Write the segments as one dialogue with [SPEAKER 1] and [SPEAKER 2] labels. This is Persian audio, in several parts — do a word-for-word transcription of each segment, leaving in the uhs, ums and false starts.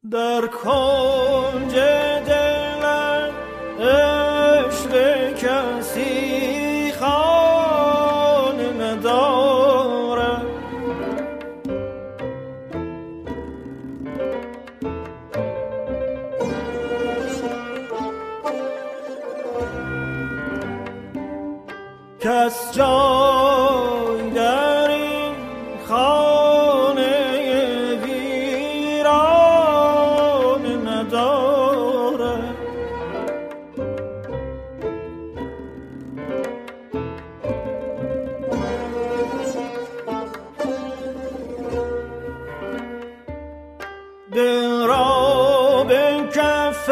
[SPEAKER 1] در کنج دلم عشق کسی خانه ندارد، کس جای در این خانه ویران ندارد. دل را به کف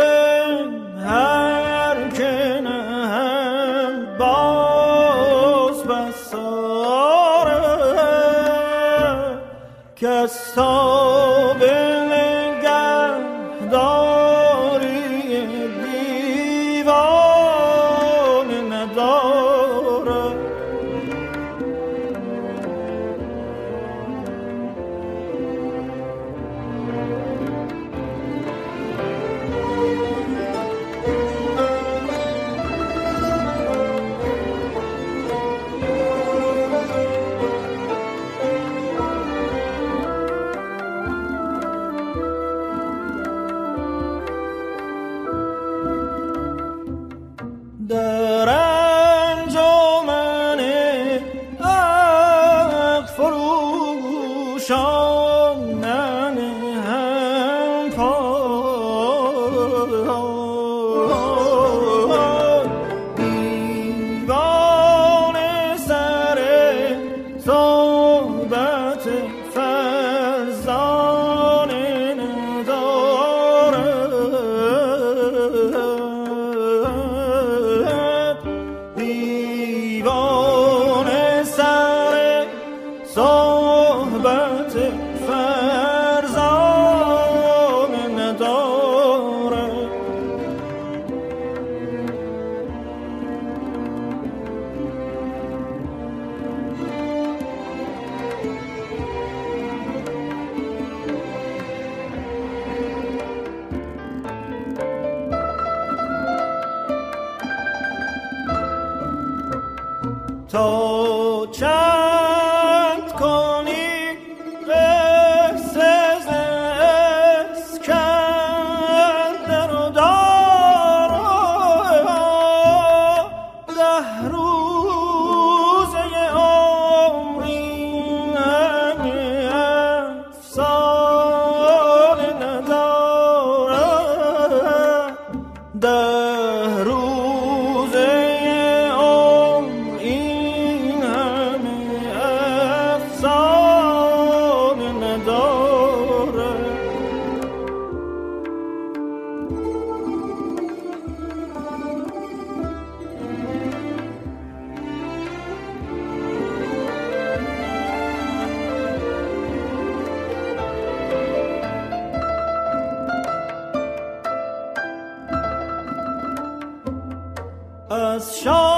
[SPEAKER 1] هر که نهم باز بساره، کس تا به نگهداری دیوان نداره. در انجمن عقل فروشان ننهم پای، دیوانه سر صحبت فرزانه ندارد، دیوانه سر صحبت فرزانه ندارد. تا چند کنی قصه ز اسکندر و دارا، ده روزه عمری همه افسانه ندارد، ده روزه از شاه